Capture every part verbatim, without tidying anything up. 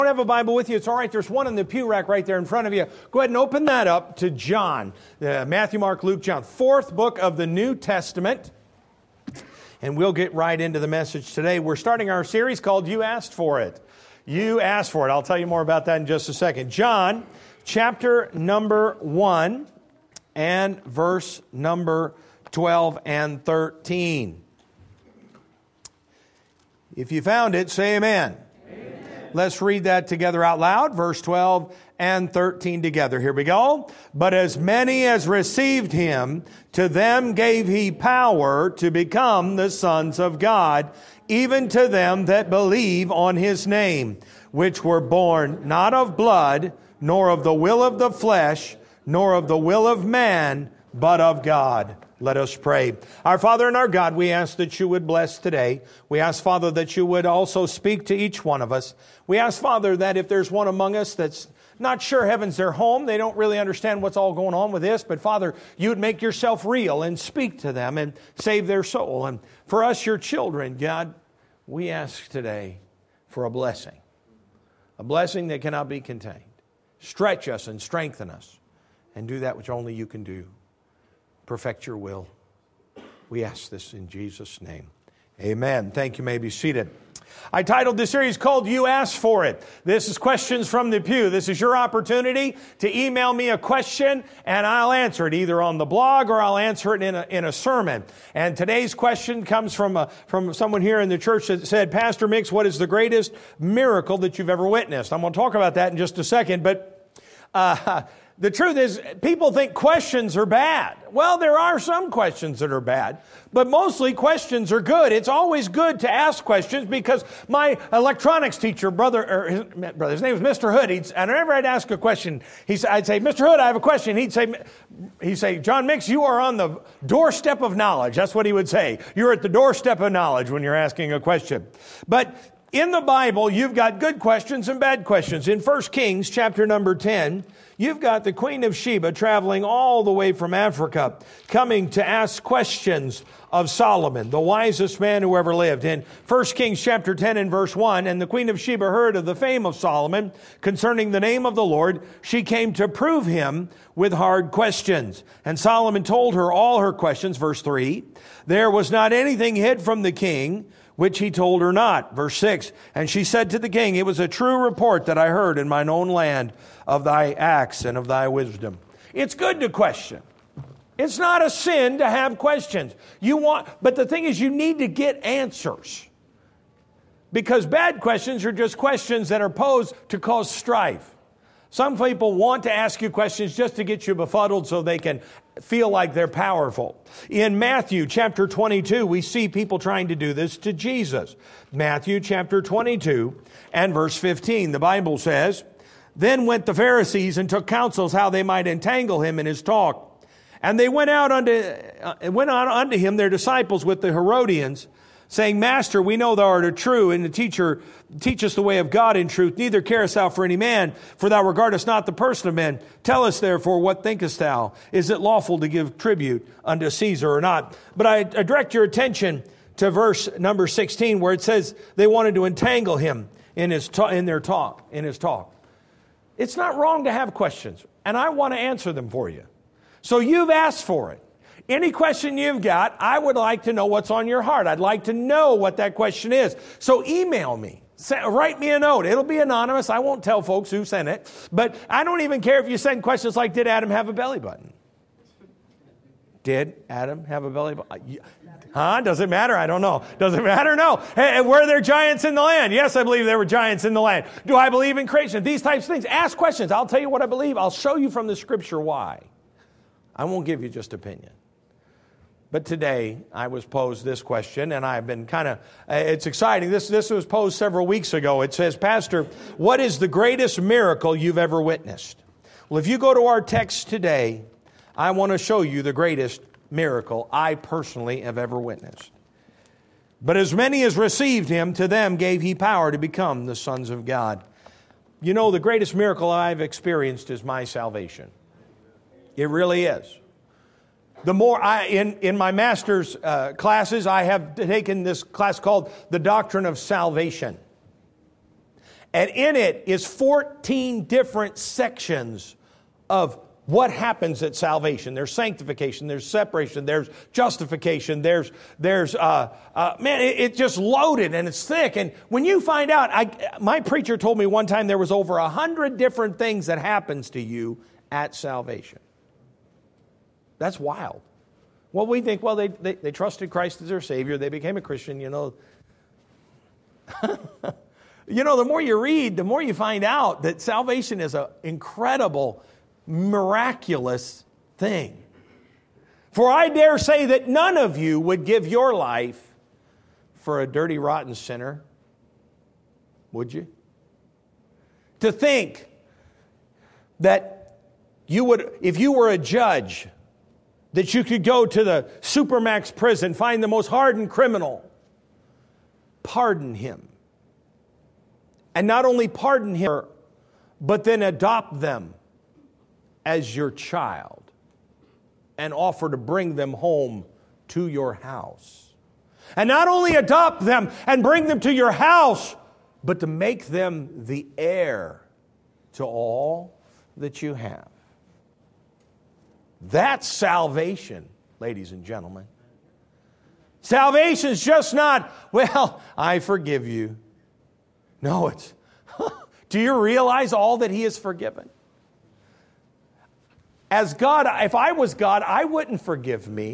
Don't have a Bible with you, it's all right. There's one in the pew rack right there in front of you. Go ahead and open that up to John. Uh, Matthew, Mark, Luke, John. Fourth book of the New Testament. And we'll get right into the message today. We're starting our series called You Asked For It. You asked for it. I'll tell you more about that in just a second. John, chapter number one and verse number twelve and thirteen. If you found it, say amen. Let's read that together out loud, verse twelve and thirteen together. Here we go. But as many as received him, to them gave he power to become the sons of God, even to them that believe on his name, which were born not of blood, nor of the will of the flesh, nor of the will of man, but of God. Let us pray. Our Father and our God, we ask that you would bless today. We ask, Father, that you would also speak to each one of us. We ask, Father, that if there's one among us that's not sure heaven's their home, they don't really understand what's all going on with this, but Father, you would make yourself real and speak to them and save their soul. And for us, your children, God, we ask today for a blessing, a blessing that cannot be contained. Stretch us and strengthen us and do that which only you can do. Perfect your will. We ask this in Jesus' name. Amen. Thank you. You may be seated. I titled this series called You Asked For It. This is Questions from the Pew. This is your opportunity to email me a question and I'll answer it either on the blog or I'll answer it in a, in a sermon. And today's question comes from a, from someone here in the church that said, Pastor Mix, what is the greatest miracle that you've ever witnessed? I'm going to talk about that in just a second, but uh, the truth is, people think questions are bad. Well, there are some questions that are bad, but mostly questions are good. It's always good to ask questions because my electronics teacher, brother, or his, brother, his name was Mister Hood. He'd, and whenever I'd ask a question, he'd, I'd say, Mister Hood, I have a question. He'd say, he'd say, John Mix, you are on the doorstep of knowledge. That's what he would say. You're at the doorstep of knowledge when you're asking a question. But in the Bible, you've got good questions and bad questions. In First Kings, chapter number ten, you've got the Queen of Sheba traveling all the way from Africa, coming to ask questions of Solomon, the wisest man who ever lived. In First Kings chapter ten and verse one, and the Queen of Sheba heard of the fame of Solomon concerning the name of the Lord. She came to prove him with hard questions. And Solomon told her all her questions, verse three. There was not anything hid from the king, which he told her not. Verse six, and she said to the king, it was a true report that I heard in mine own land of thy acts and of thy wisdom. It's good to question. It's not a sin to have questions. You want, but the thing is, you need to get answers. Because bad questions are just questions that are posed to cause strife. Some people want to ask you questions just to get you befuddled so they can feel like they're powerful. In Matthew chapter twenty-two, we see people trying to do this to Jesus. Matthew chapter twenty-two and verse fifteen, the Bible says, then went the Pharisees and took counsels how they might entangle him in his talk. And they went out unto, uh, went out unto him, their disciples with the Herodians, saying, Master, we know thou art a true and the teacher, teach us the way of God in truth. Neither carest thou for any man, for thou regardest not the person of men. Tell us therefore, what thinkest thou? Is it lawful to give tribute unto Caesar or not? But I, I direct your attention to verse number sixteen, where it says they wanted to entangle him in his ta- in their talk, in his talk. It's not wrong to have questions, and I want to answer them for you. So you've asked for it. Any question you've got, I would like to know what's on your heart. I'd like to know what that question is. So email me. Write me a note. It'll be anonymous. I won't tell folks who sent it. But I don't even care if you send questions like, did Adam have a belly button? Did Adam have a belly button? Huh? Does it matter? I don't know. Does it matter? No. Hey, were there giants in the land? Yes, I believe there were giants in the land. Do I believe in creation? These types of things. Ask questions. I'll tell you what I believe. I'll show you from the scripture why. I won't give you just opinion. But today, I was posed this question, and I've been kind of, uh, it's exciting. This, this was posed several weeks ago. It says, Pastor, what is the greatest miracle you've ever witnessed? Well, if you go to our text today, I want to show you the greatest miracle I personally have ever witnessed. But as many as received him, to them gave he power to become the sons of God. You know, the greatest miracle I've experienced is my salvation. It really is. The more I, in, in my master's uh, classes, I have taken this class called The Doctrine of Salvation. And in it is fourteen different sections of what happens at salvation. There's sanctification, there's separation, there's justification, there's, there's uh, uh, man, it, it's just loaded and it's thick. And when you find out, I, my preacher told me one time there was over a hundred different things that happens to you at salvation. That's wild. Well, we think, well, they, they, they trusted Christ as their Savior, they became a Christian, you know. You know, the more you read, the more you find out that salvation is an incredible, miraculous thing. For I dare say that none of you would give your life for a dirty, rotten sinner. Would you? To think that you would, if you were a judge, that you could go to the supermax prison, find the most hardened criminal, pardon him. And not only pardon him, but then adopt them as your child and offer to bring them home to your house. And not only adopt them and bring them to your house, but to make them the heir to all that you have. That's salvation, ladies and gentlemen. Salvation is just not, well, I forgive you. No, it's, do you realize all that He has forgiven? As God, if I was God, I wouldn't forgive me.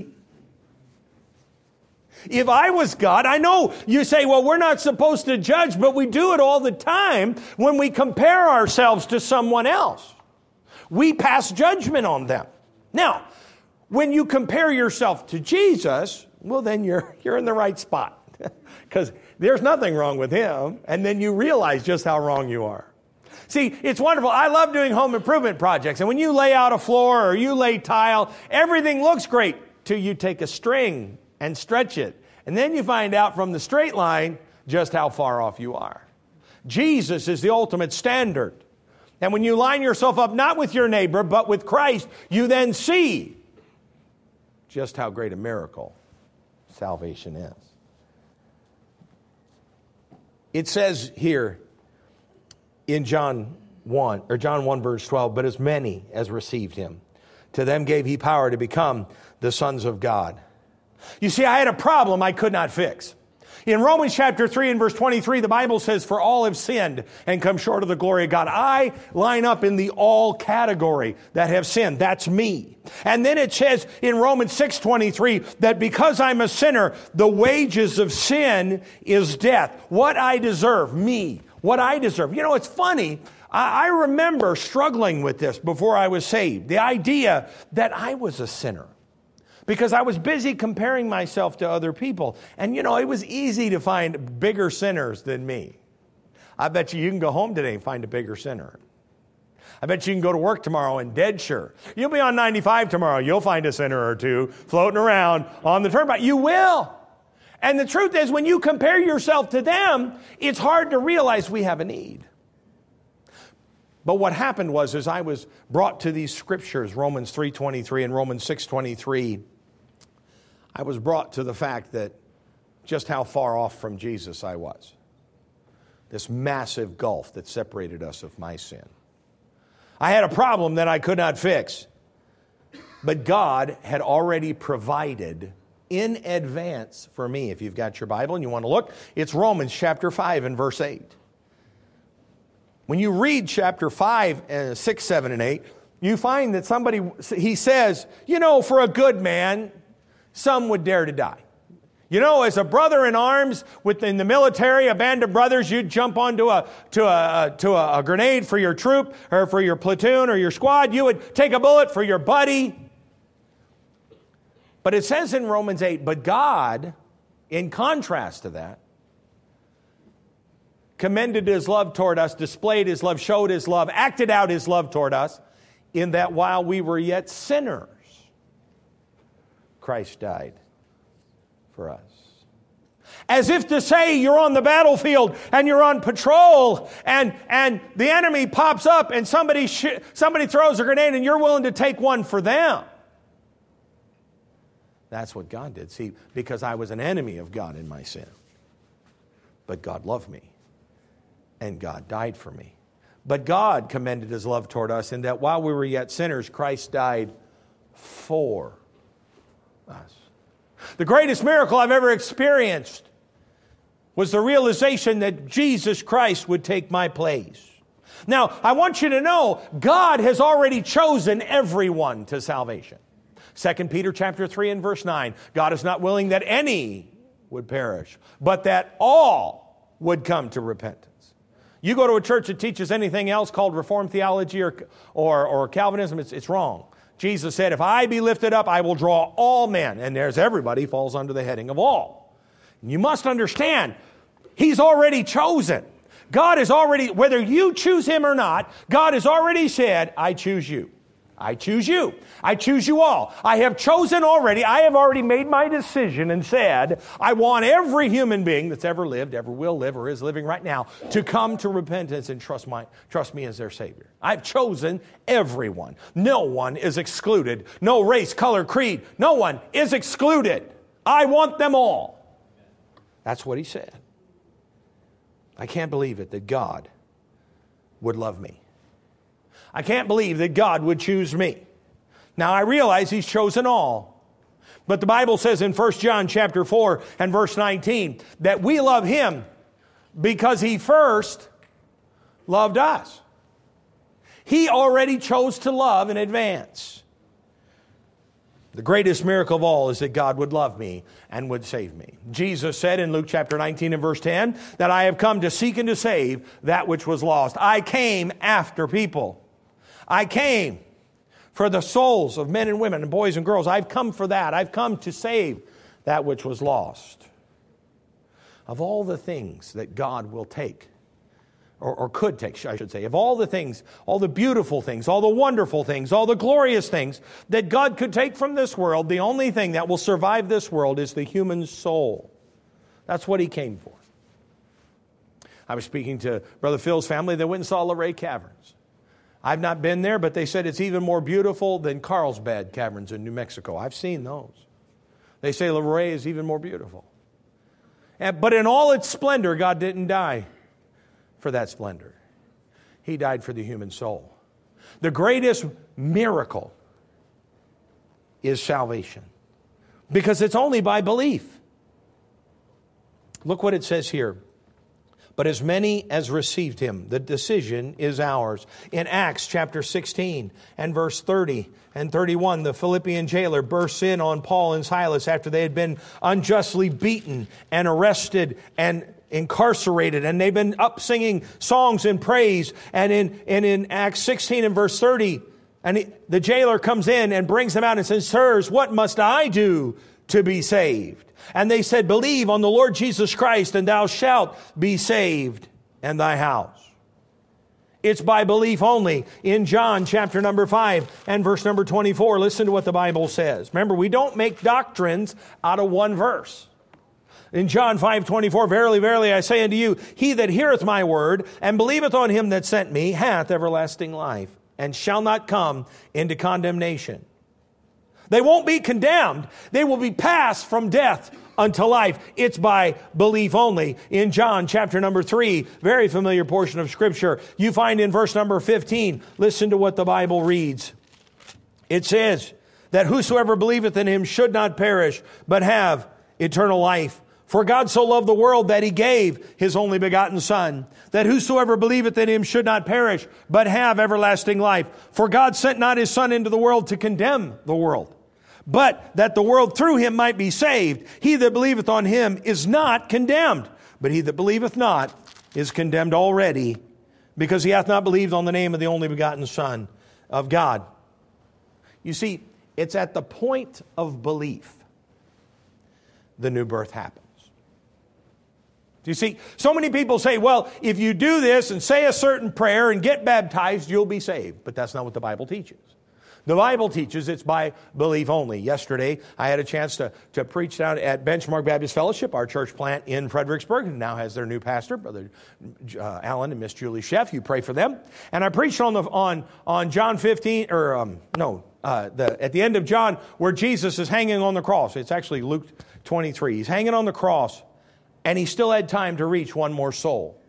If I was God, I know you say, well, we're not supposed to judge, but we do it all the time when we compare ourselves to someone else. We pass judgment on them. Now, when you compare yourself to Jesus, well, then you're, you're in the right spot because there's nothing wrong with Him. And then you realize just how wrong you are. See, it's wonderful. I love doing home improvement projects. And when you lay out a floor or you lay tile, everything looks great till you take a string and stretch it. And then you find out from the straight line just how far off you are. Jesus is the ultimate standard. And when you line yourself up not with your neighbor, but with Christ, you then see just how great a miracle salvation is. It says here, in John one, or John one verse twelve, but as many as received Him, to them gave He power to become the sons of God. You see, I had a problem I could not fix. In Romans chapter three and verse twenty-three, the Bible says, for all have sinned and come short of the glory of God. I line up in the all category that have sinned. That's me. And then it says in Romans six twenty-three that because I'm a sinner, the wages of sin is death. What I deserve, me. What I deserve. You know, it's funny. I remember struggling with this before I was saved. The idea that I was a sinner. Because I was busy comparing myself to other people. And, you know, it was easy to find bigger sinners than me. I bet you you can go home today and find a bigger sinner. I bet you can go to work tomorrow and dead sure. You'll be on ninety-five tomorrow. You'll find a sinner or two floating around on the turnpike. You will. And the truth is, when you compare yourself to them, it's hard to realize we have a need. But what happened was, as I was brought to these scriptures, Romans three twenty-three and Romans six twenty-three, I was brought to the fact that just how far off from Jesus I was. This massive gulf that separated us of my sin. I had a problem that I could not fix. But God had already provided in advance for me. If you've got your Bible and you want to look, it's Romans chapter five and verse eight. When you read chapter five, uh, six, seven, and eight, you find that somebody, he says, you know, for a good man, some would dare to die. You know, as a brother in arms within the military, a band of brothers, you'd jump onto a to a to a, a grenade for your troop or for your platoon or your squad. You would take a bullet for your buddy. But it says in Romans eight, but God, in contrast to that, commended His love toward us, displayed His love, showed His love, acted out His love toward us, in that while we were yet sinners, Christ died for us. As if to say you're on the battlefield and you're on patrol and, and the enemy pops up and somebody sh- somebody throws a grenade and you're willing to take one for them. That's what God did. See, because I was an enemy of God in my sin. But God loved me. and God died for me. But God commended his love toward us in that while we were yet sinners, Christ died for us. The greatest miracle I've ever experienced was the realization that Jesus Christ would take my place. Now, I want you to know, God has already chosen everyone to salvation. Second Peter chapter three and verse nine, God is not willing that any would perish, but that all would come to repentance. You go to a church that teaches anything else called Reformed theology or, or, or Calvinism, it's, it's wrong. Jesus said, if I be lifted up, I will draw all men. And there's everybody falls under the heading of all. And you must understand, he's already chosen. God has already, whether you choose him or not, God has already said, I choose you. I choose you. I choose you all. I have chosen already. I have already made my decision and said, I want every human being that's ever lived, ever will live, or is living right now to come to repentance and trust my, trust me as their Savior. I've chosen everyone. No one is excluded. No race, color, creed. No one is excluded. I want them all. That's what he said. I can't believe it that God would love me. I can't believe that God would choose me. Now I realize he's chosen all. But the Bible says in First John chapter four and verse nineteen that we love him because he first loved us. He already chose to love in advance. The greatest miracle of all is that God would love me and would save me. Jesus said in Luke chapter nineteen and verse ten that I have come to seek and to save that which was lost. I came after people. I came for the souls of men and women and boys and girls. I've come for that. I've come to save that which was lost. Of all the things that God will take, or, or could take, I should say, of all the things, all the beautiful things, all the wonderful things, all the glorious things that God could take from this world, the only thing that will survive this world is the human soul. That's what he came for. I was speaking to Brother Phil's family. They went and saw Luray Caverns. I've not been there, but they said it's even more beautiful than Carlsbad Caverns in New Mexico. I've seen those. They say Luray is even more beautiful. And, but in all its splendor, God didn't die for that splendor. He died for the human soul. The greatest miracle is salvation, because it's only by belief. Look what it says here. But as many as received him, the decision is ours. In Acts chapter sixteen and verse thirty and thirty-one, the Philippian jailer bursts in on Paul and Silas after they had been unjustly beaten and arrested and incarcerated, and they've been up singing songs in praise. And in, and in Acts sixteen and verse thirty, and he, the jailer comes in and brings them out and says, sirs, what must I do to be saved? And they said, believe on the Lord Jesus Christ, and thou shalt be saved, and thy house. It's by belief only. In John chapter number five and verse number twenty-four, listen to what the Bible says. Remember, we don't make doctrines out of one verse. In John five twenty-four, verily, verily, I say unto you, he that heareth my word, and believeth on him that sent me, hath everlasting life, and shall not come into condemnation. They won't be condemned. They will be passed from death unto life. It's by belief only. In John chapter number three, very familiar portion of Scripture, you find in verse number fifteen, listen to what the Bible reads. It says that whosoever believeth in him should not perish, but have eternal life. For God so loved the world that he gave his only begotten Son, that whosoever believeth in him should not perish, but have everlasting life. For God sent not his Son into the world to condemn the world, but that the world through him might be saved. He that believeth on him is not condemned, but he that believeth not is condemned already, because he hath not believed on the name of the only begotten Son of God. You see, it's at the point of belief the new birth happens. Do you see? So many people say, well, if you do this and say a certain prayer and get baptized, you'll be saved. But that's not what the Bible teaches. The Bible teaches it's by belief only. Yesterday, I had a chance to, to preach down at Benchmark Baptist Fellowship, our church plant in Fredericksburg, and now has their new pastor, Brother uh, Alan and Miss Julie Sheff. You pray for them. And I preached on the on on John fifteen, or um, no, uh, the at the end of John, where Jesus is hanging on the cross. It's actually Luke twenty-three. He's hanging on the cross, and he still had time to reach one more soul.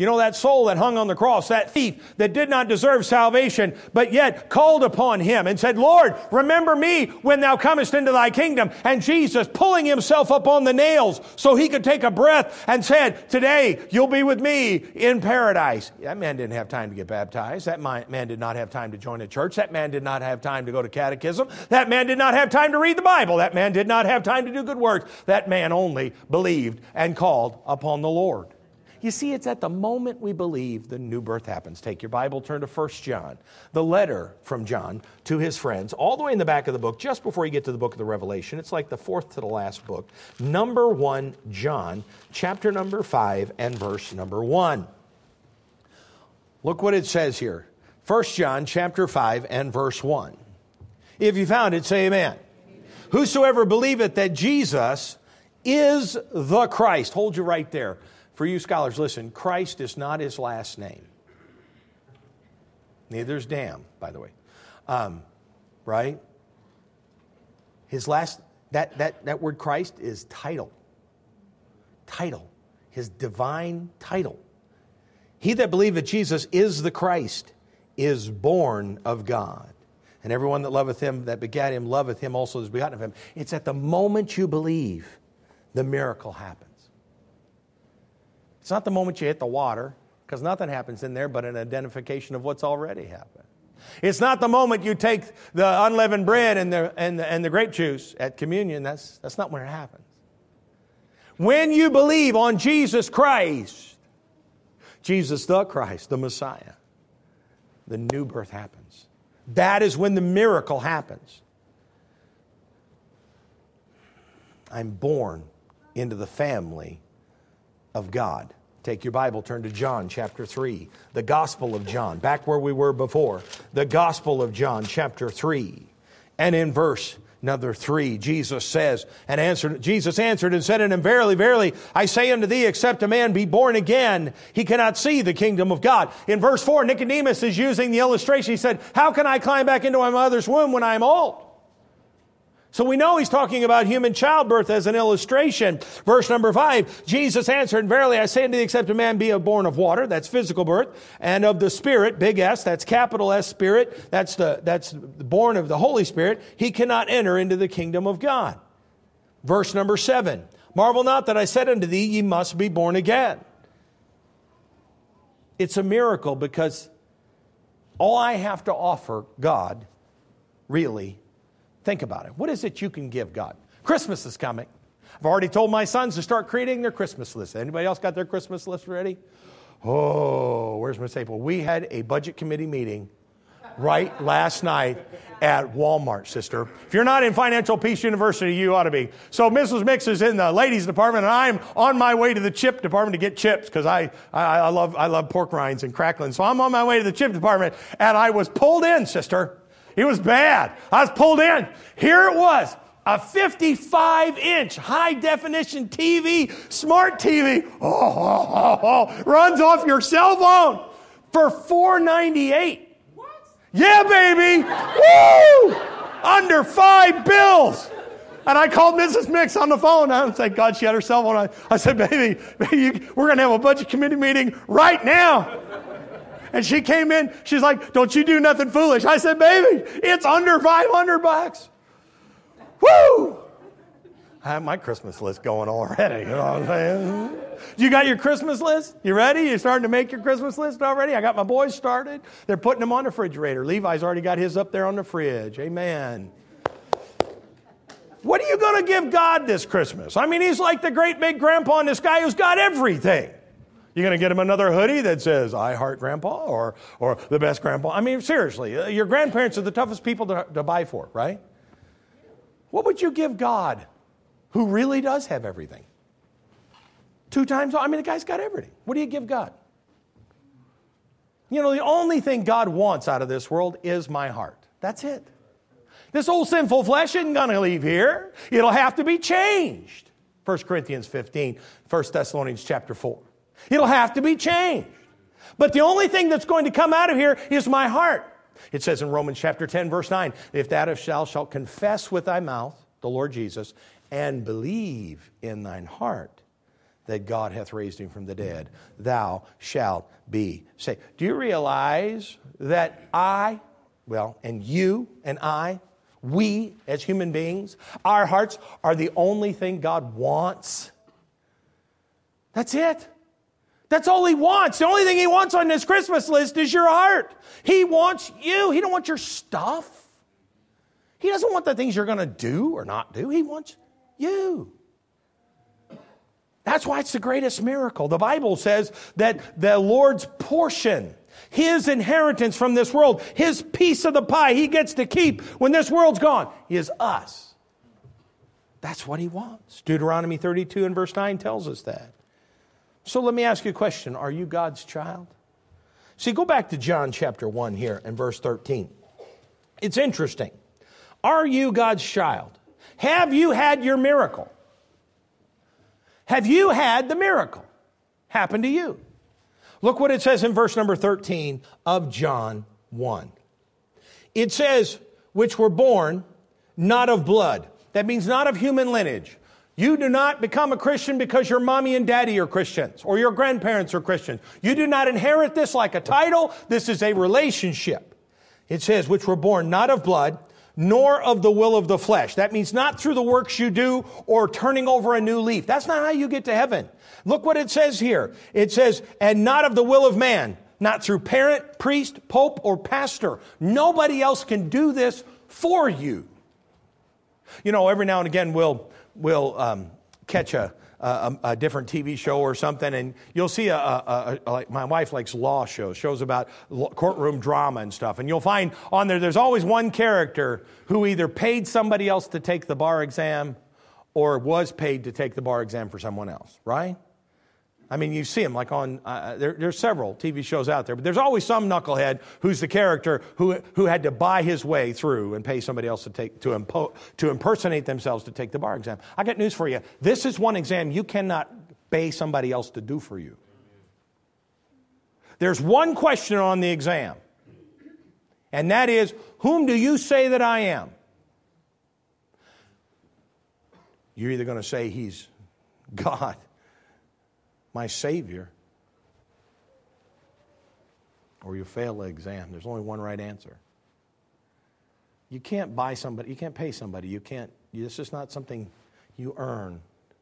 You know, that soul that hung on the cross, that thief that did not deserve salvation, but yet called upon him and said, Lord, remember me when thou comest into thy kingdom. And Jesus pulling himself up on the nails so he could take a breath and said, today you'll be with me in paradise. That man didn't have time to get baptized. That man did not have time to join a church. That man did not have time to go to catechism. That man did not have time to read the Bible. That man did not have time to do good works. That man only believed and called upon the Lord. You see, it's at the moment we believe the new birth happens. Take your Bible, turn to First John, the letter from John to his friends, all the way in the back of the book, just before you get to the book of the Revelation. It's like the fourth to the last book. Number one, John, chapter number five and verse number one. Look what it says here. First John, chapter five and verse one. If you found it, say amen. Amen. Whosoever believeth that Jesus is the Christ. Hold you right there. For you scholars, listen, Christ is not his last name. Neither is damn, by the way. Um, right? His last, that, that, that word Christ is title. Title. His divine title. He that believeth Jesus is the Christ is born of God. And everyone that loveth him, that begat him, loveth him also that is begotten of him. It's at the moment you believe, the miracle happens. It's not the moment you hit the water, because nothing happens in there but an identification of what's already happened. It's not the moment you take the unleavened bread and the, and the, and the grape juice at communion. That's, that's not when it happens. When you believe on Jesus Christ, Jesus the Christ, the Messiah, the new birth happens. That is when the miracle happens. I'm born into the family of God. Take your Bible, turn to John chapter three, the Gospel of John, back where we were before, the Gospel of John chapter three. And in verse number three, Jesus says, and answered, Jesus answered and said unto him, Verily, verily, I say unto thee, except a man be born again, he cannot see the kingdom of God. In verse four, Nicodemus is using the illustration. He said, how can I climb back into my mother's womb when I'm old? So we know he's talking about human childbirth as an illustration. Verse number five, Jesus answered, Verily I say unto thee, except a man be born of water, that's physical birth, and of the Spirit, big S, that's capital S Spirit, that's the that's born of the Holy Spirit, he cannot enter into the kingdom of God. Verse number seven, marvel not that I said unto thee, ye must be born again. It's a miracle because all I have to offer God, really, think about it. What is it you can give God? Christmas is coming. I've already told my sons to start creating their Christmas list. Anybody else got their Christmas list ready? Oh, where's my staple? We had a budget committee meeting right last night at Walmart, sister. If you're not in Financial Peace University, you ought to be. So Missus Mix is in the ladies department, and I'm on my way to the chip department to get chips because I, I, I love I love pork rinds and crackling. So I'm on my way to the chip department, and I was pulled in, sister. It was bad. I was pulled in. Here it was, a fifty-five inch high-definition T V, smart T V, oh, oh, oh, oh, runs off your cell phone for four ninety-eight. What? Yeah, baby. Woo! Under five bills. And I called Missus Mix on the phone. I thank God she had her cell phone. I, I said, baby, baby, we're going to have a budget committee meeting right now. And she came in, she's like, don't you do nothing foolish. I said, baby, it's under five hundred bucks. Woo! I have my Christmas list going already. You know what I'm saying? You got your Christmas list? You ready? You starting to make your Christmas list already? I got my boys started. They're putting them on the refrigerator. Levi's already got his up there on the fridge. Amen. What are you going to give God this Christmas? I mean, he's like the great big grandpa and this guy who's got everything. You're going to get him another hoodie that says, I heart grandpa, or or the best grandpa. I mean, seriously, your grandparents are the toughest people to, to buy for, right? What would you give God, who really does have everything? Two times, I mean, the guy's got everything. What do you give God? You know, the only thing God wants out of this world is my heart. That's it. This old sinful flesh isn't going to leave here. It'll have to be changed. First Corinthians fifteen, First Thessalonians chapter four. It'll have to be changed. But the only thing that's going to come out of here is my heart. It says in Romans chapter ten, verse nine, if that if thou shalt confess with thy mouth the Lord Jesus and believe in thine heart that God hath raised him from the dead, thou shalt be saved. Do you realize that I, well, and you and I, we as human beings, our hearts are the only thing God wants? That's it. That's all he wants. The only thing he wants on this Christmas list is your heart. He wants you. He don't want your stuff. He doesn't want the things you're going to do or not do. He wants you. That's why it's the greatest miracle. The Bible says that the Lord's portion, his inheritance from this world, his piece of the pie he gets to keep when this world's gone, is us. That's what he wants. Deuteronomy thirty-two and verse nine tells us that. So let me ask you a question. Are you God's child? See, go back to John chapter one here and verse thirteen. It's interesting. Are you God's child? Have you had your miracle? Have you had the miracle happen to you? Look what it says in verse number thirteen of John one. It says, which were born not of blood. That means not of human lineage. You do not become a Christian because your mommy and daddy are Christians or your grandparents are Christians. You do not inherit this like a title. This is a relationship. It says, which were born not of blood, nor of the will of the flesh. That means not through the works you do or turning over a new leaf. That's not how you get to heaven. Look what it says here. It says, and not of the will of man, not through parent, priest, pope, or pastor. Nobody else can do this for you. You know, every now and again we'll, we'll um, catch a, a, a different T V show or something, and you'll see a, a, a, a like my wife likes law shows, shows about courtroom drama and stuff, and you'll find on there there's always one character who either paid somebody else to take the bar exam or was paid to take the bar exam for someone else, right? I mean, you see them like on, uh, there, there's several T V shows out there, but there's always some knucklehead who's the character who who had to buy his way through and pay somebody else to take to impo, to impersonate themselves to take the bar exam. I got news for you. This is one exam you cannot pay somebody else to do for you. There's one question on the exam, and that is, whom do you say that I am? You're either going to say he's God, my Savior, or you fail the exam. There's only one right answer. You can't buy somebody, you can't pay somebody, you can't, this is not something you earn.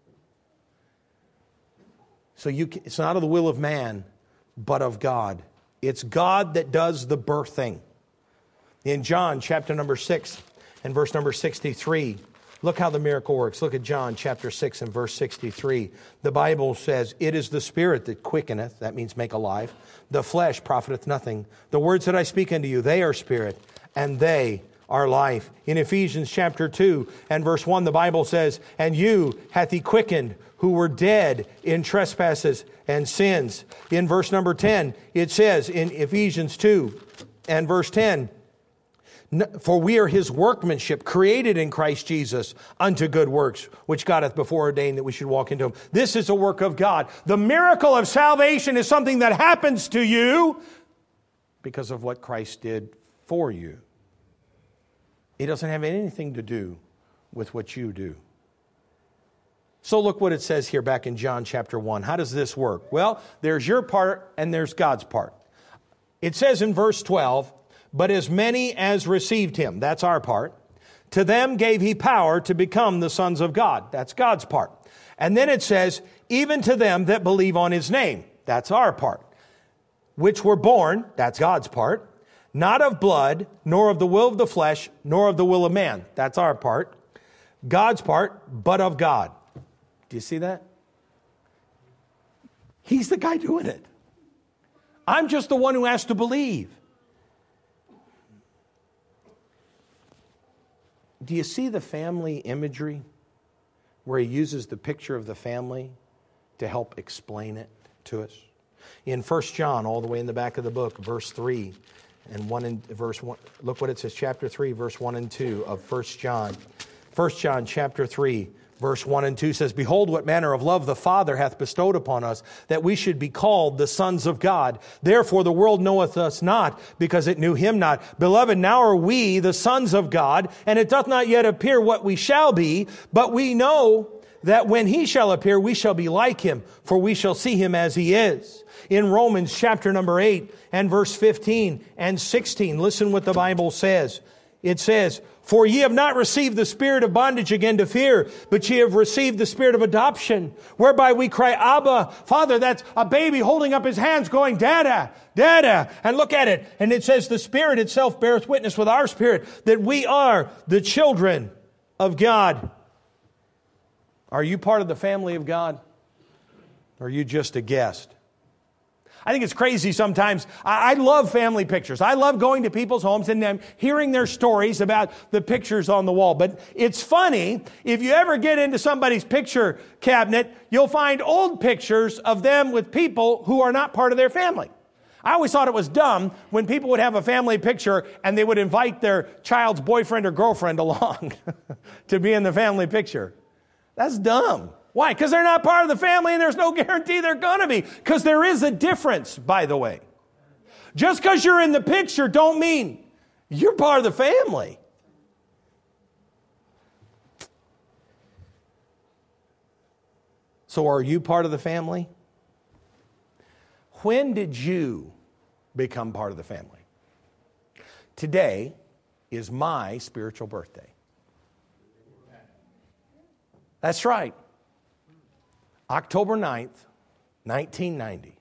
So you, it's not of the will of man, but of God. It's God that does the birthing. In John chapter number six and verse number sixty-three, look how the miracle works. Look at John chapter six and verse sixty-three. The Bible says, it is the Spirit that quickeneth, that means make alive. The flesh profiteth nothing. The words that I speak unto you, they are spirit, and they are life. In Ephesians chapter two and verse one, the Bible says, and you hath he quickened who were dead in trespasses and sins. In verse number ten, it says in Ephesians two and verse ten, for we are his workmanship, created in Christ Jesus unto good works, which God hath before ordained that we should walk into them. This is a work of God. The miracle of salvation is something that happens to you because of what Christ did for you. It doesn't have anything to do with what you do. So look what it says here back in John chapter one. How does this work? Well, there's your part and there's God's part. It says in verse twelve, but as many as received him, that's our part, to them gave he power to become the sons of God. That's God's part. And then it says, even to them that believe on his name. That's our part. Which were born, that's God's part, not of blood, nor of the will of the flesh, nor of the will of man. That's our part. God's part, but of God. Do you see that? He's the guy doing it. I'm just the one who has to believe. Do you see the family imagery where he uses the picture of the family to help explain it to us? In First John, all the way in the back of the book, verse three and one in verse one, look what it says, chapter three, verse one and two of First John. First John chapter three, verse one and two says, behold, what manner of love the Father hath bestowed upon us, that we should be called the sons of God. Therefore the world knoweth us not, because it knew him not. Beloved, now are we the sons of God, and it doth not yet appear what we shall be, but we know that when he shall appear, we shall be like him, for we shall see him as he is. In Romans chapter number eight and verse fifteen and sixteen, listen what the Bible says. It says, for ye have not received the spirit of bondage again to fear, but ye have received the spirit of adoption, whereby we cry, Abba, Father. That's a baby holding up his hands going, Dada, Dada. And look at it. And it says, the Spirit itself beareth witness with our spirit that we are the children of God. Are you part of the family of God? Or are you just a guest? I think it's crazy sometimes. I, I love family pictures. I love going to people's homes and them hearing their stories about the pictures on the wall. But it's funny, if you ever get into somebody's picture cabinet, you'll find old pictures of them with people who are not part of their family. I always thought it was dumb when people would have a family picture and they would invite their child's boyfriend or girlfriend along to be in the family picture. That's dumb. Why? Because they're not part of the family and there's no guarantee they're going to be. Because there is a difference, by the way. Just because you're in the picture don't mean you're part of the family. So are you part of the family? When did you become part of the family? Today is my spiritual birthday. That's right. October ninth, nineteen ninety,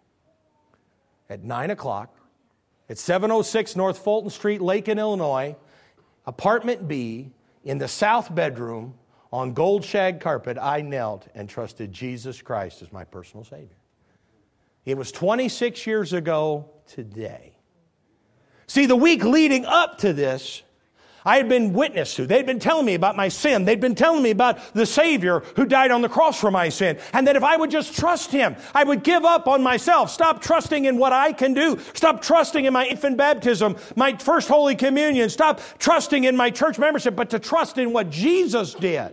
at nine o'clock, at seven oh six North Fulton Street, Lakin, Illinois, apartment B, in the south bedroom, on gold shag carpet, I knelt and trusted Jesus Christ as my personal Savior. It was twenty-six years ago today. See, the week leading up to this, I had been witness to. They'd been telling me about my sin. They'd been telling me about the Savior who died on the cross for my sin. And that if I would just trust Him, I would give up on myself. Stop trusting in what I can do. Stop trusting in my infant baptism, my first Holy Communion. Stop trusting in my church membership, but to trust in what Jesus did.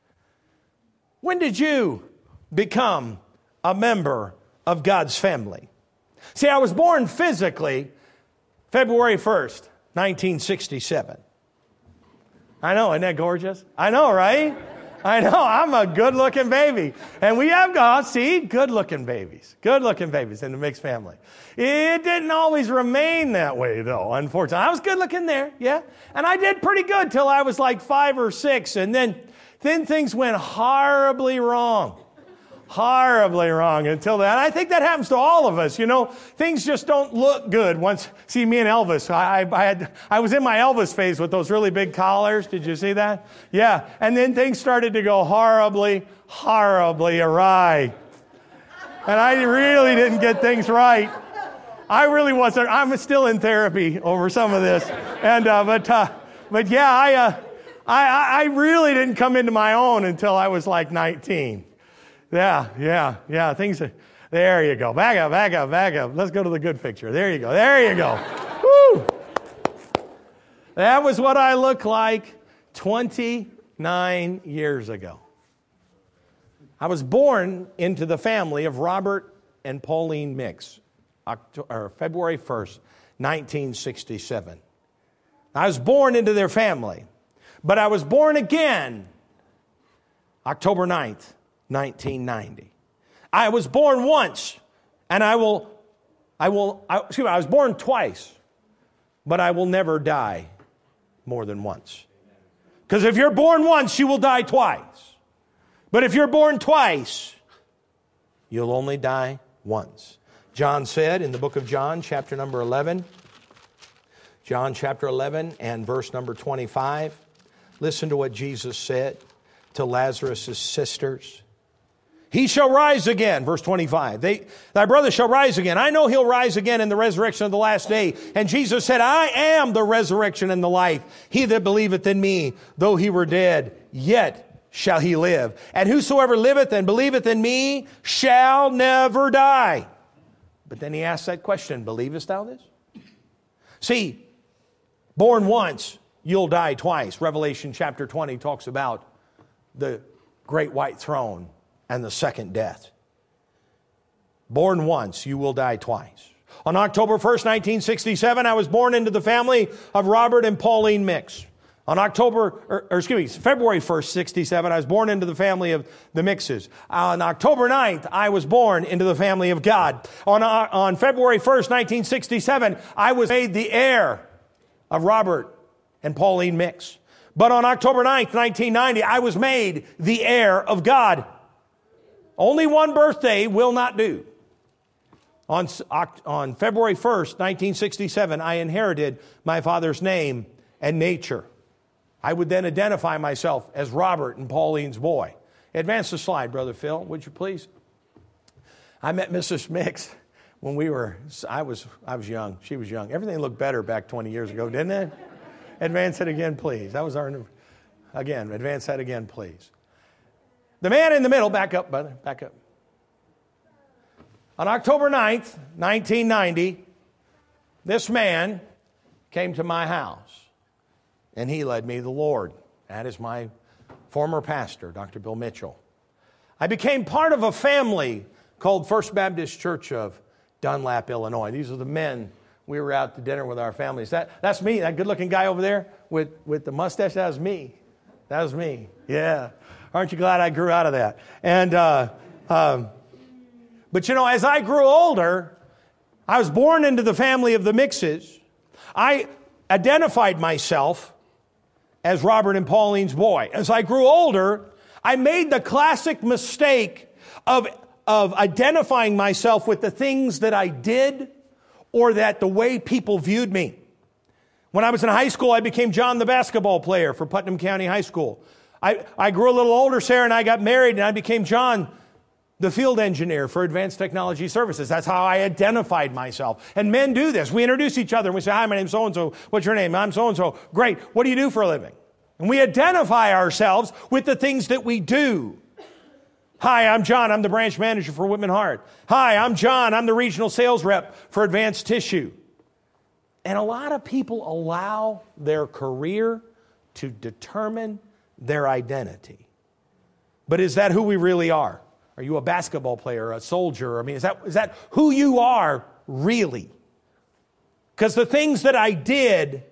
When did you become a member of God's family? See, I was born physically February first, nineteen sixty-seven. I know, isn't that gorgeous? I know, right? I know, I'm a good-looking baby. And we have got, see, good-looking babies. Good-looking babies in the mixed family. It didn't always remain that way, though, unfortunately. I was good-looking there, yeah. And I did pretty good till I was like five or six. And then, then things went horribly wrong. Horribly wrong until then. I think that happens to all of us. You know, things just don't look good. Once, see, me and Elvis, I, I, had, I was in my Elvis phase with those really big collars. Did you see that? Yeah. And then things started to go horribly, horribly awry. And I really didn't get things right. I really wasn't. I'm still in therapy over some of this. And, uh, but, uh, but yeah, I, uh, I, I really didn't come into my own until I was like nineteen. Yeah, yeah, yeah. Things are, there you go. Back up, back up, back up. Let's go to the good picture. There you go. There you go. Woo! That was what I looked like twenty-nine years ago. I was born into the family of Robert and Pauline Mix, October, or February first, nineteen sixty-seven. I was born into their family, but I was born again October ninth, nineteen ninety. I was born once, and I will, I will, I, excuse me, I was born twice, but I will never die more than once. Because if you're born once, you will die twice. But if you're born twice, you'll only die once. John said in the book of John, chapter number eleven, John chapter eleven and verse number twenty-five, listen to what Jesus said to Lazarus' sisters. He shall rise again, verse twenty-five. They, thy brother shall rise again. I know he'll rise again in the resurrection of the last day. And Jesus said, I am the resurrection and the life. He that believeth in me, though he were dead, yet shall he live. And whosoever liveth and believeth in me shall never die. But then he asks that question, believest thou this? See, born once, you'll die twice. Revelation chapter twenty talks about the great white throne and the second death. Born once, you will die twice. On October first, nineteen sixty-seven, I was born into the family of Robert and Pauline Mix. On October, or, or excuse me, February first, sixty-seven, I was born into the family of the Mixes. On October ninth, I was born into the family of God. On, uh, on February first, nineteen sixty-seven, I was made the heir of Robert and Pauline Mix. But on October ninth, nineteen ninety, I was made the heir of God. Only one birthday will not do. On, on February first, nineteen sixty-seven, I inherited my father's name and nature. I would then identify myself as Robert and Pauline's boy. Advance the slide, Brother Phil, would you please? I met Missus Mix when we were, I was, I was young. She was young. Everything looked better back twenty years ago, didn't it? Advance it again, please. That was our, again, advance that again, please. The man in the middle, back up, brother, back up. On October ninth, nineteen ninety, this man came to my house. And he led me to the Lord. That is my former pastor, Doctor Bill Mitchell. I became part of a family called First Baptist Church of Dunlap, Illinois. These are the men we were out to dinner with our families. That, that's me, that good-looking guy over there with, with the mustache. That was me. That was me. Yeah. Aren't you glad I grew out of that? And, uh, um, but you know, as I grew older, I was born into the family of the Mixes. I identified myself as Robert and Pauline's boy. As I grew older, I made the classic mistake of, of identifying myself with the things that I did or that the way people viewed me. When I was in high school, I became John the basketball player for Putnam County High School. I, I grew a little older, Sarah, and I got married, and I became John the field engineer for Advanced Technology Services. That's how I identified myself. And men do this. We introduce each other and we say, hi, my name's so-and-so. What's your name? I'm so-and-so. Great. What do you do for a living? And we identify ourselves with the things that we do. Hi, I'm John. I'm the branch manager for Whitman Hart. Hi, I'm John. I'm the regional sales rep for Advanced Tissue. And a lot of people allow their career to determine their identity. But is that who we really are? Are you a basketball player, a soldier? I mean, is that is that who you are really? Because the things that I did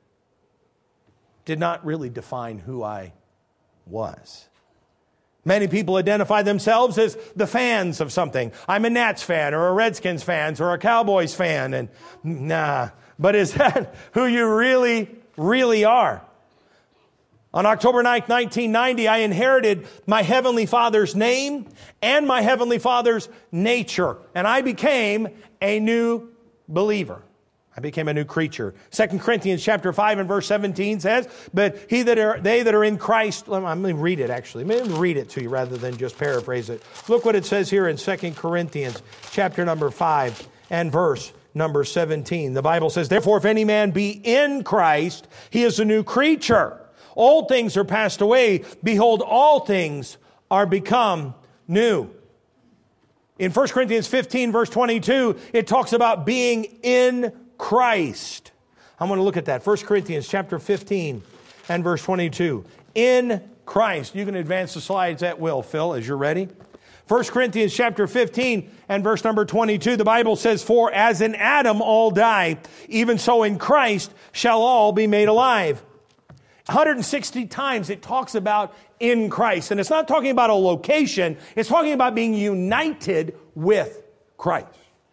did not really define who I was. Many people identify themselves as the fans of something. I'm a Nats fan or a Redskins fan or a Cowboys fan. And nah, but is that who you really, really are? On October ninth, nineteen ninety, I inherited my Heavenly Father's name and my Heavenly Father's nature. And I became a new believer. I became a new creature. Second Corinthians chapter five and verse seventeen says, but he that are, they that are in Christ, I'm going to read it actually. Let me read it to you rather than just paraphrase it. Look what it says here in Second Corinthians chapter number five and verse number seventeen. The Bible says, therefore, if any man be in Christ, he is a new creature. Old things are passed away. Behold, all things are become new. In First Corinthians fifteen, verse twenty-two, it talks about being in Christ. I'm going to look at that. First Corinthians chapter fifteen and verse twenty-two. In Christ. You can advance the slides at will, Phil, as you're ready. First Corinthians chapter fifteen and verse number twenty-two, the Bible says, for as in Adam all die, even so in Christ shall all be made alive. one hundred sixty times it talks about in Christ. And it's not talking about a location. It's talking about being united with Christ.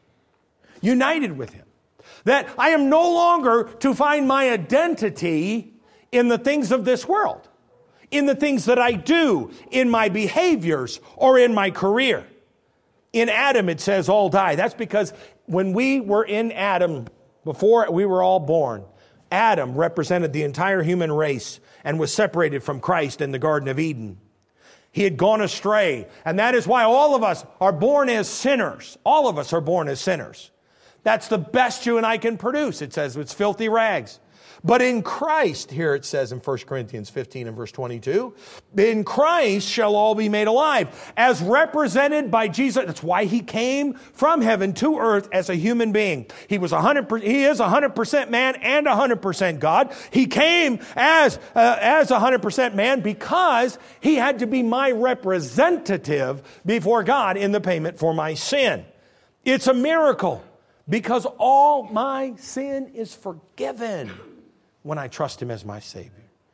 United with Him. That I am no longer to find my identity in the things of this world. In the things that I do, in my behaviors, or in my career. In Adam it says all die. That's because when we were in Adam, before we were all born, Adam represented the entire human race and was separated from Christ in the Garden of Eden. He had gone astray. And that is why all of us are born as sinners. All of us are born as sinners. That's the best you and I can produce. It says it's filthy rags. But in Christ, here it says in First Corinthians fifteen and verse twenty-two, in Christ shall all be made alive, as represented by Jesus. That's why He came from heaven to earth as a human being. He was one hundred percent, He is one hundred percent man and one hundred percent God. He came as, uh, as one hundred percent man because He had to be my representative before God in the payment for my sin. It's a miracle because all my sin is forgiven when I trust Him as my Savior.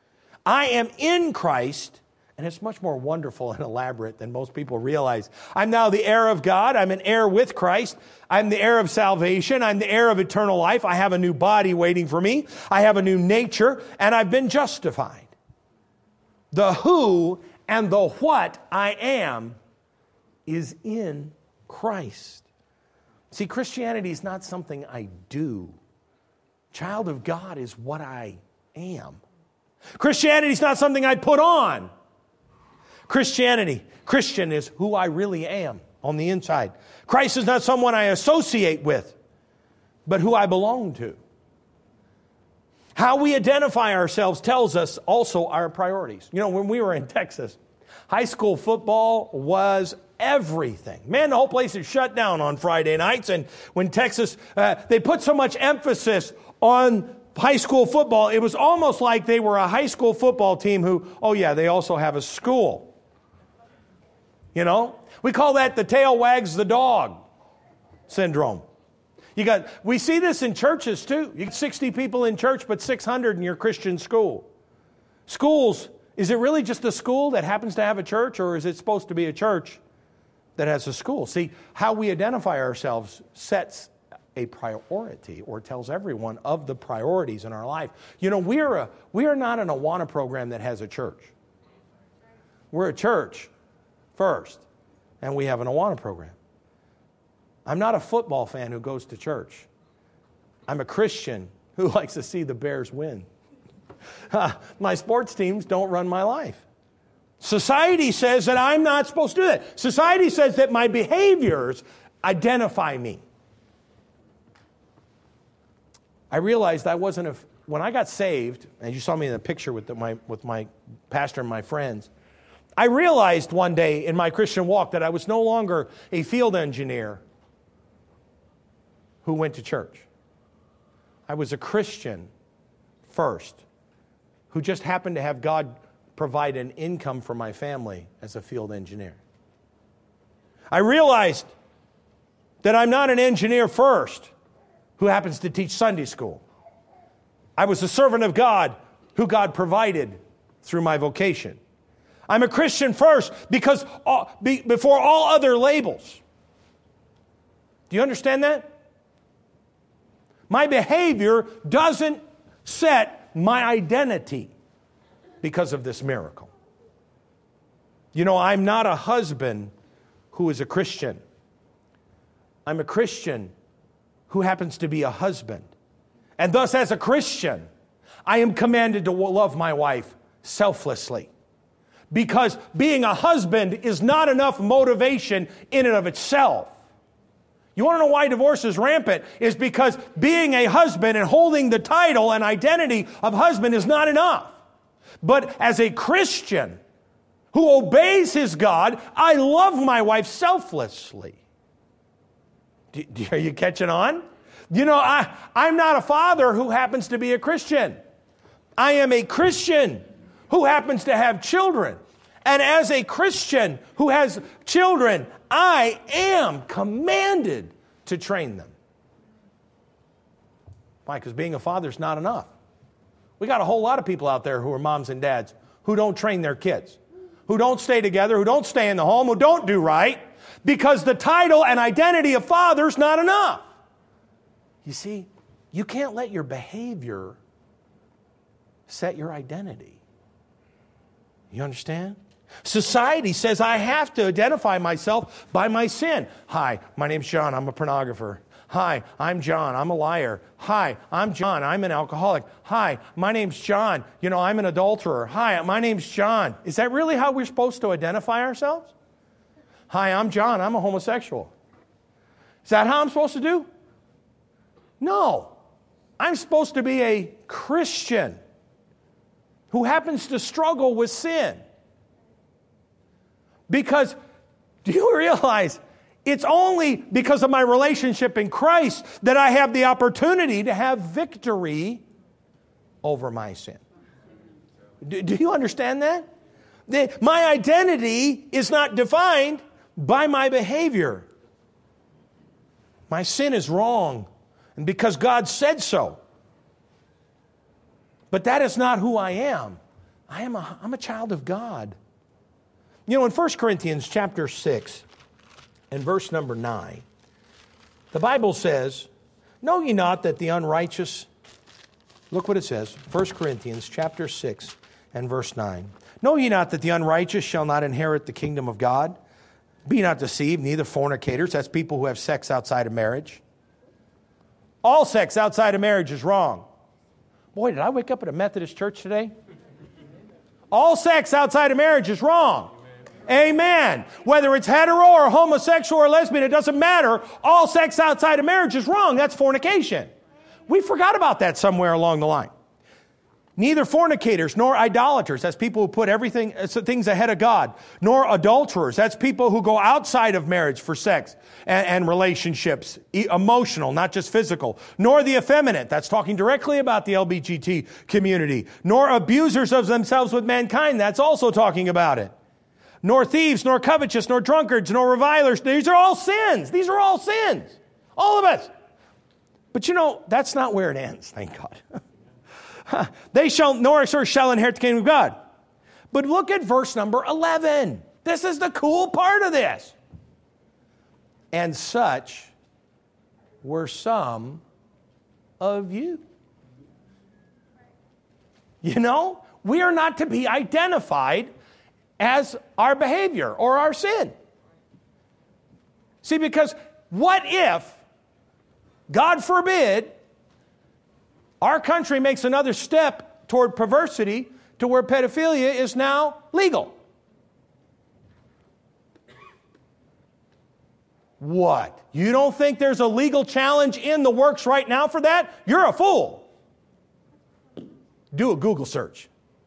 I am in Christ, and it's much more wonderful and elaborate than most people realize. I'm now the heir of God. I'm an heir with Christ. I'm the heir of salvation. I'm the heir of eternal life. I have a new body waiting for me. I have a new nature, and I've been justified. The who and the what I am is in Christ. See, Christianity is not something I do. Child of God is what I am. Christianity is not something I put on. Christianity, Christian is who I really am on the inside. Christ is not someone I associate with, but who I belong to. How we identify ourselves tells us also our priorities. You know, when we were in Texas, high school football was everything. Man, the whole place is shut down on Friday nights. And when Texas, uh, they put so much emphasis on high school football, it was almost like they were a high school football team who, oh yeah, they also have a school. You know, we call that the tail wags the dog syndrome. You got, we see this in churches too. You got sixty people in church, but six hundred in your Christian school. Schools, is it really just a school that happens to have a church, or is it supposed to be a church that has a school? See, how we identify ourselves sets a priority, or tells everyone of the priorities in our life. You know, we are a we are not an Awana program that has a church. We're a church first, and we have an Awana program. I'm not a football fan who goes to church. I'm a Christian who likes to see the Bears win. My sports teams don't run my life. Society says that I'm not supposed to do that. Society says that my behaviors identify me. I realized I wasn't a, when I got saved, and you saw me in the picture with the, my with my pastor and my friends, I realized one day in my Christian walk that I was no longer a field engineer who went to church. I was a Christian first, who just happened to have God provide an income for my family as a field engineer. I realized that I'm not an engineer first who happens to teach Sunday school. I was a servant of God who God provided through my vocation. I'm a Christian first because all, be, before all other labels. Do you understand that? My behavior doesn't set my identity because of this miracle. You know, I'm not a husband who is a Christian. I'm a Christian who happens to be a husband. And thus, as a Christian, I am commanded to love my wife selflessly. Because being a husband is not enough motivation in and of itself. You want to know why divorce is rampant? Is because being a husband and holding the title and identity of husband is not enough. But as a Christian who obeys his God, I love my wife selflessly. Do, do, are you catching on? You know, I, I'm not a father who happens to be a Christian. I am a Christian who happens to have children. And as a Christian who has children, I am commanded to train them. Why? Because being a father is not enough. We got a whole lot of people out there who are moms and dads who don't train their kids, who don't stay together, who don't stay in the home, who don't do right, because the title and identity of father is not enough. You see, you can't let your behavior set your identity. You understand? Society says I have to identify myself by my sin. Hi, my name's John. I'm a pornographer. Hi, I'm John. I'm a liar. Hi, I'm John. I'm an alcoholic. Hi, my name's John. You know, I'm an adulterer. Hi, my name's John. Is that really how we're supposed to identify ourselves? Hi, I'm John. I'm a homosexual. Is that how I'm supposed to do? No. I'm supposed to be a Christian who happens to struggle with sin. Because, do you realize, it's only because of my relationship in Christ that I have the opportunity to have victory over my sin. Do, do you understand that? The, my identity is not defined by my behavior. My sin is wrong, and because God said so. But that is not who I am. I am a, I'm a child of God. You know, in First Corinthians chapter six and verse number nine, the Bible says, know ye not that the unrighteous, look what it says, First Corinthians chapter six and verse nine. Know ye not that the unrighteous shall not inherit the kingdom of God? Be not deceived, neither fornicators, that's people who have sex outside of marriage. All sex outside of marriage is wrong. Boy, did I wake up at a Methodist church today? All sex outside of marriage is wrong. Amen. Whether it's hetero or homosexual or lesbian, it doesn't matter. All sex outside of marriage is wrong. That's fornication. We forgot about that somewhere along the line. Neither fornicators, nor idolaters, that's people who put everything, things ahead of God, nor adulterers, that's people who go outside of marriage for sex and, and relationships, emotional, not just physical, nor the effeminate, that's talking directly about the L G B T community, nor abusers of themselves with mankind, that's also talking about it, nor thieves, nor covetous, nor drunkards, nor revilers. These are all sins. These are all sins. All of us. But you know, that's not where it ends, thank God. They shall, nor shall inherit the kingdom of God. But look at verse number eleven. This is the cool part of this. And such were some of you. You know, we are not to be identified as our behavior or our sin. See, because what if, God forbid, our country makes another step toward perversity to where pedophilia is now legal? What? You don't think there's a legal challenge in the works right now for that? You're a fool. Do a Google search.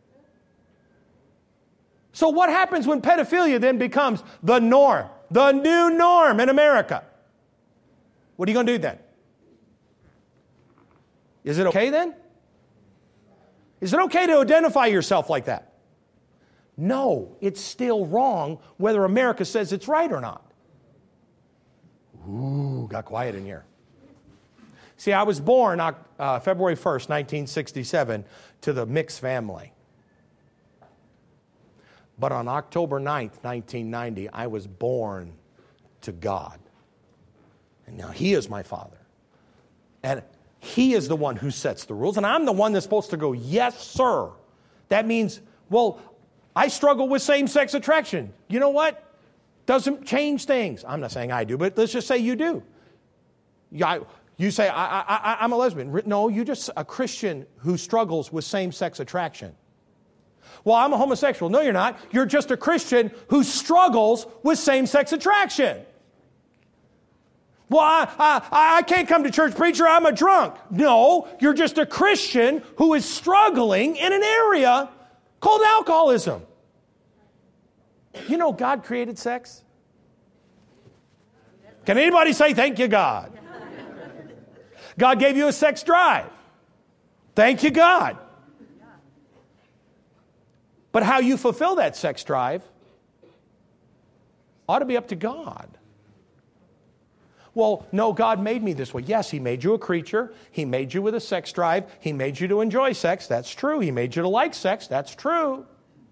So what happens when pedophilia then becomes the norm, the new norm in America? What are you going to do then? Is it okay then? Is it okay to identify yourself like that? No, it's still wrong whether America says it's right or not. Ooh, got quiet in here. See, I was born uh, February first, nineteen sixty-seven, to the mixed family. But on October ninth, nineteen ninety, I was born to God. And now He is my Father. And He is the one who sets the rules, and I'm the one that's supposed to go, yes, sir. That means, well, I struggle with same-sex attraction. You know what? Doesn't change things. I'm not saying I do, but let's just say you do. You say, I, I, I'm a lesbian. No, you're just a Christian who struggles with same-sex attraction. Well, I'm a homosexual. No, you're not. You're just a Christian who struggles with same-sex attraction. Well, I, I, I can't come to church, preacher, I'm a drunk. No, you're just a Christian who is struggling in an area called alcoholism. You know God created sex? Can anybody say thank you, God? God gave you a sex drive. Thank you, God. But how you fulfill that sex drive ought to be up to God. Well, no, God made me this way. Yes, He made you a creature. He made you with a sex drive. He made you to enjoy sex. That's true. He made you to like sex. That's true.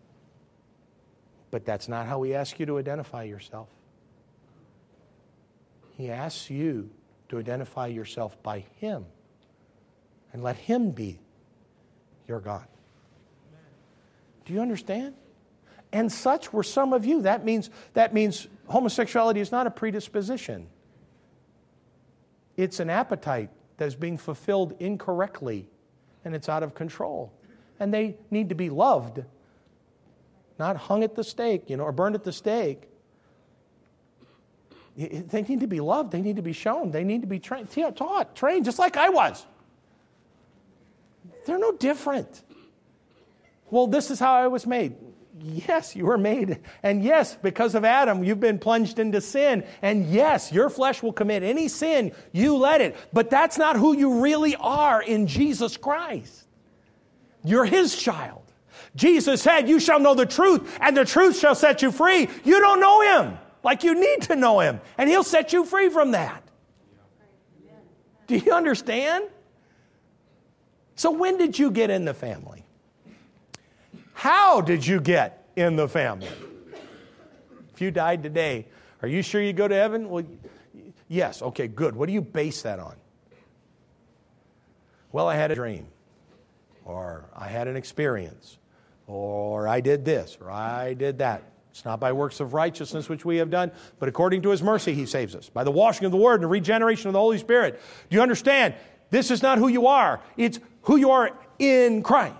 But that's not how He asks you to identify yourself. He asks you to identify yourself by Him and let Him be your God. Do you understand? And such were some of you. That means, that means homosexuality is not a predisposition. It's an appetite that is being fulfilled incorrectly, and it's out of control. And they need to be loved, not hung at the stake, you know, or burned at the stake. They need to be loved. They need to be shown. They need to be trained, taught, trained, just like I was. They're no different. Well, this is how I was made. Yes, you were made. And yes, because of Adam, you've been plunged into sin. And yes, your flesh will commit any sin. You let it. But that's not who you really are in Jesus Christ. You're His child. Jesus said, you shall know the truth, and the truth shall set you free. You don't know Him like you need to know Him, and He'll set you free from that. Do you understand? So when did you get in the family? How did you get in the family? If you died today, are you sure you go to heaven? Well, yes. Okay, good. What do you base that on? Well, I had a dream, or I had an experience, or I did this, or I did that. It's not by works of righteousness which we have done, but according to His mercy He saves us, by the washing of the Word and the regeneration of the Holy Spirit. Do you understand? This is not who you are. It's who you are in Christ.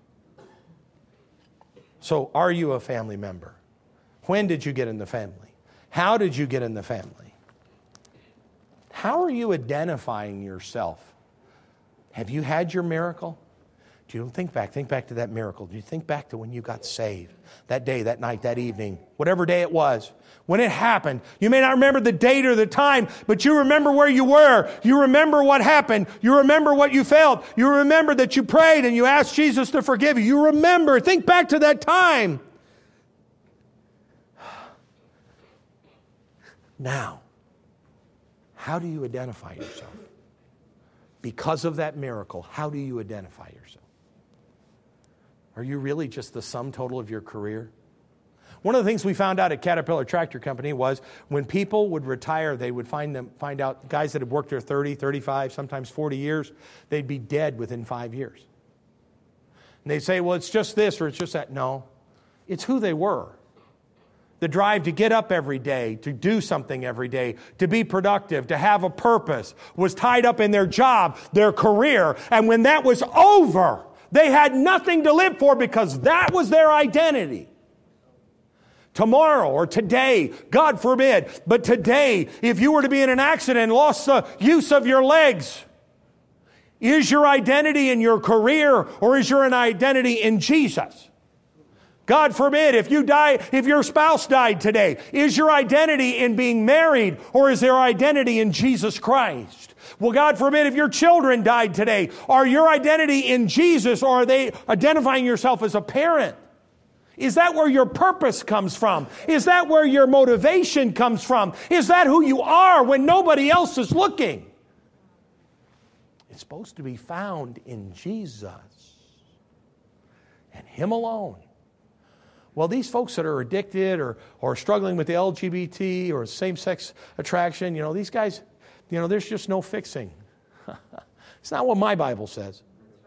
So are you a family member? When did you get in the family? How did you get in the family? How are you identifying yourself? Have you had your miracle? Do you think back? Think back to that miracle. Do you think back to when you got saved? That day, that night, that evening, whatever day it was. When it happened, you may not remember the date or the time, but you remember where you were. You remember what happened. You remember what you felt. You remember that you prayed and you asked Jesus to forgive you. You remember. Think back to that time. Now, how do you identify yourself? Because of that miracle, how do you identify yourself? Are you really just the sum total of your career? One of the things we found out at Caterpillar Tractor Company was when people would retire, they would find them find out guys that had worked there thirty, thirty-five, sometimes forty years, they'd be dead within five years. And they'd say, well, it's just this or it's just that. No, it's who they were. The drive to get up every day, to do something every day, to be productive, to have a purpose, was tied up in their job, their career. And when that was over, they had nothing to live for because that was their identity. Tomorrow or today, God forbid, but today, if you were to be in an accident and lost the use of your legs, is your identity in your career or is your identity in Jesus? God forbid, if you die, if your spouse died today, is your identity in being married or is their identity in Jesus Christ? Well, God forbid, if your children died today, are your identity in Jesus or are they identifying yourself as a parent? Is that where your purpose comes from? Is that where your motivation comes from? Is that who you are when nobody else is looking? It's supposed to be found in Jesus and Him alone. Well, these folks that are addicted or, or struggling with the L G B T or same-sex attraction, you know, these guys, you know, there's just no fixing. It's not what my Bible says.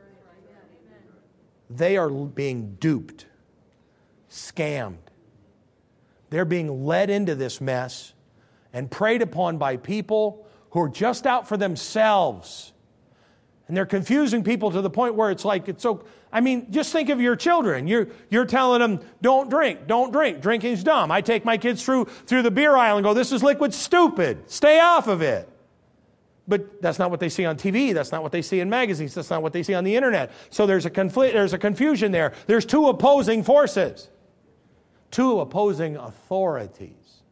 They are being duped. Scammed. They're being led into this mess and preyed upon by people who are just out for themselves. And they're confusing people to the point where it's like, it's so, I mean, just think of your children. You're, you're telling them, don't drink, don't drink. Drinking's dumb. I take my kids through, through the beer aisle and go, this is liquid stupid. Stay off of it. But that's not what they see on T V. That's not what they see in magazines. That's not what they see on the internet. So there's a conflict, there's a confusion there. There's two opposing forces. Two opposing authorities.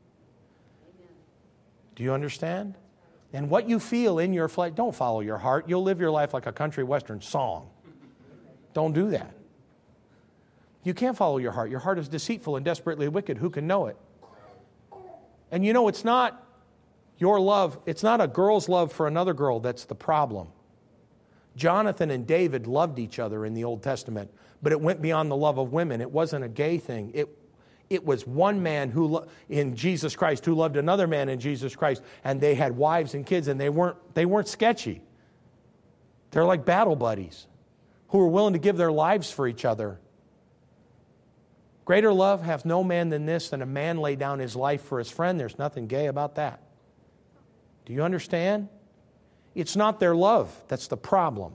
Do you understand? And what you feel in your flesh, don't follow your heart. You'll live your life like a country western song. Don't do that. You can't follow your heart. Your heart is deceitful and desperately wicked. Who can know it? And you know, it's not your love. It's not a girl's love for another girl that's the problem. Jonathan and David loved each other in the Old Testament, but it went beyond the love of women. It wasn't a gay thing. It It was one man who lo- in Jesus Christ who loved another man in Jesus Christ, and they had wives and kids, and they weren't they weren't sketchy. They're like battle buddies who were willing to give their lives for each other. Greater love hath no man than this, than a man lay down his life for his friend. There's nothing gay about that. Do you understand? It's not their love that's the problem.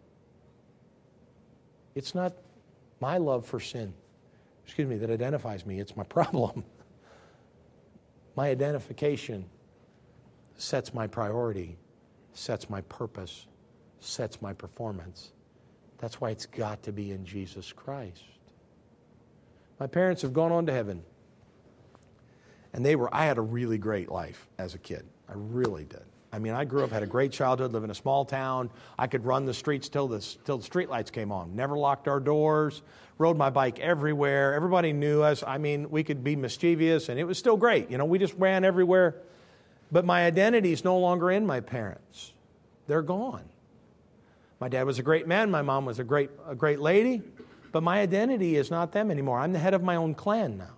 It's not my love for sin. Excuse me, that identifies me. It's my problem. My identification sets my priority, sets my purpose, sets my performance. That's why it's got to be in Jesus Christ. My parents have gone on to heaven. And they were, I had a really great life as a kid. I really did. I mean, I grew up, had a great childhood, lived in a small town. I could run the streets till the, till the street lights came on. Never locked our doors. Rode my bike everywhere. Everybody knew us. I mean, we could be mischievous, and it was still great. You know, we just ran everywhere. But my identity is no longer in my parents. They're gone. My dad was a great man. My mom was a great, a great lady. But my identity is not them anymore. I'm the head of my own clan now.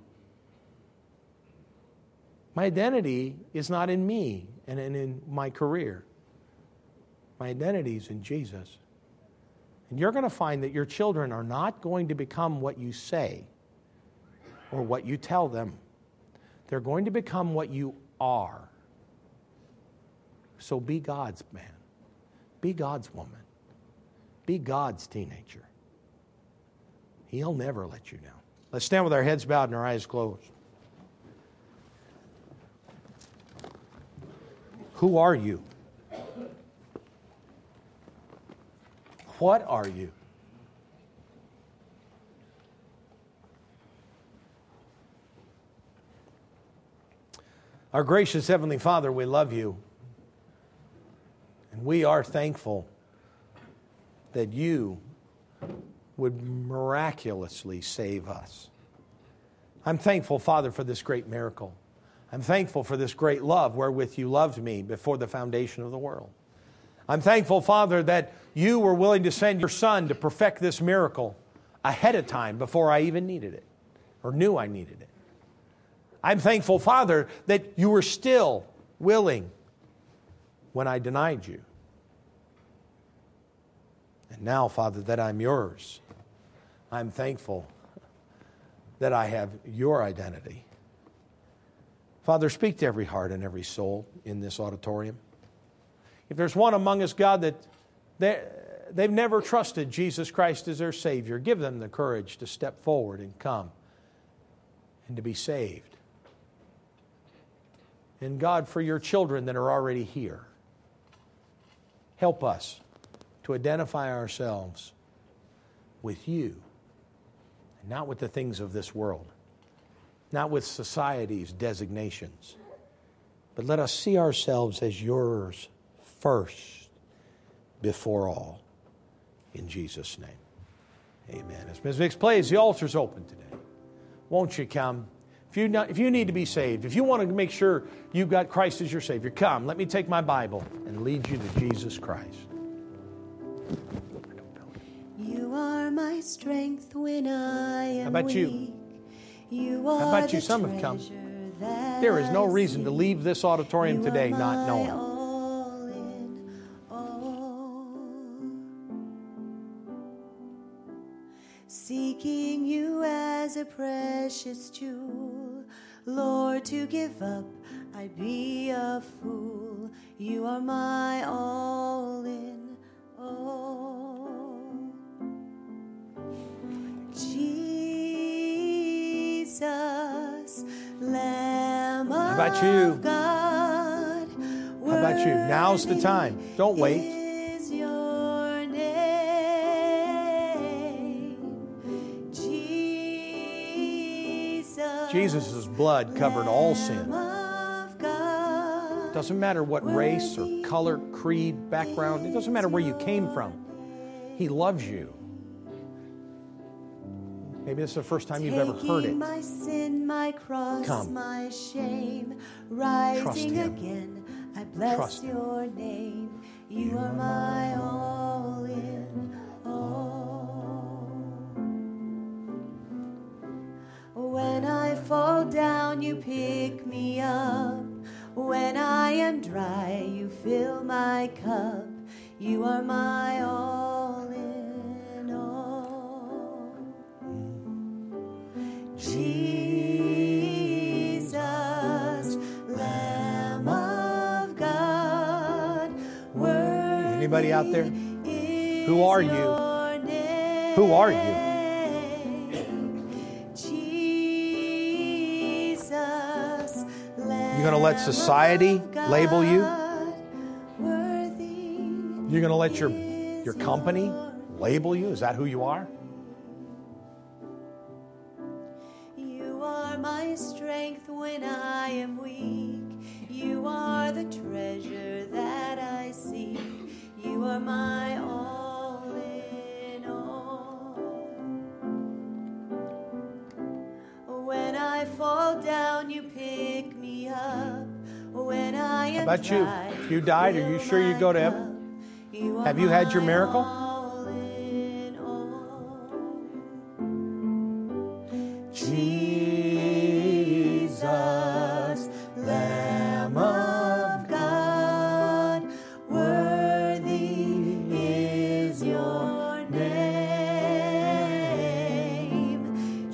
My identity is not in me and in my career. My identity is in Jesus. And you're going to find that your children are not going to become what you say or what you tell them. They're going to become what you are. So be God's man. Be God's woman. Be God's teenager. He'll never let you down. Let's stand with our heads bowed and our eyes closed. Who are you? What are you? Our gracious Heavenly Father, we love you. And we are thankful that you would miraculously save us. I'm thankful, Father, for this great miracle. I'm thankful for this great love wherewith you loved me before the foundation of the world. I'm thankful, Father, that you were willing to send your Son to perfect this miracle ahead of time before I even needed it or knew I needed it. I'm thankful, Father, that you were still willing when I denied you. And now, Father, that I'm yours, I'm thankful that I have your identity. Father, speak to every heart and every soul in this auditorium. If there's one among us, God, that they, they've never trusted Jesus Christ as their Savior, give them the courage to step forward and come and to be saved. And God, for your children that are already here, help us to identify ourselves with you and not with the things of this world, not with society's designations, but let us see ourselves as yours first, before all. In Jesus' name, amen. As Miz Vicks plays, the altar's open today. Won't you come? If you, not, if you need to be saved, if you want to make sure you've got Christ as your Savior, come. Let me take my Bible and lead you to Jesus Christ. You are my strength when I am How about you? weak. You are How about you? Some have come. There is no reason to leave this auditorium today not knowing. All in all. Seeking you as a precious jewel, Lord, to give up, I'd be a fool. You are my all in all. Jesus, Lamb How about you? of God. How about you? Now's the time. Don't wait. Is your name, Jesus. Jesus' blood covered all sin. Of God. Doesn't matter what race or color, creed, background. It doesn't matter where you came from. He loves you. Maybe this is the first time you've ever heard it. My sin, my cross, Come. my shame, rising Trust Him. again, I bless Trust Him. your name. You are my all in all. When I fall down, you pick me up. When I am dry, you fill my cup. You are my all in all. Jesus, Lamb of God. Anybody out there? Who are you? Who are you? Jesus, You're going to let society label you? You're going to let your, your company label you? Is that who you are? You are my strength when I am weak. You are the treasure that I seek. You are my all in all. When I fall down, you pick me up. When I am How about you? dry, If you died, are you sure you go to heaven? you are Have you had your my miracle? all in all. Jesus, Lamb of God, worthy is your name.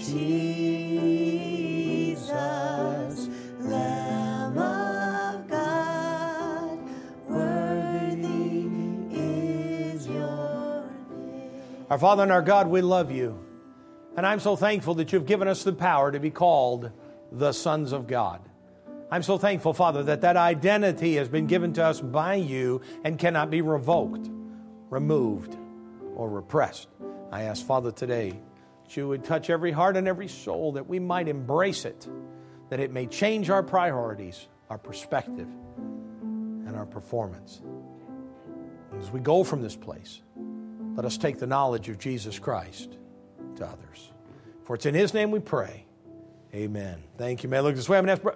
Jesus, Lamb of God, worthy is your name. Our Father and our God, we love you. And I'm so thankful that you've given us the power to be called the sons of God. I'm so thankful, Father, that that identity has been given to us by you and cannot be revoked, removed, or repressed. I ask, Father, today that you would touch every heart and every soul, that we might embrace it, that it may change our priorities, our perspective, and our performance. As we go from this place, let us take the knowledge of Jesus Christ to others. For it's in his name we pray. Amen. Thank you. May I look this way. I'm going to ask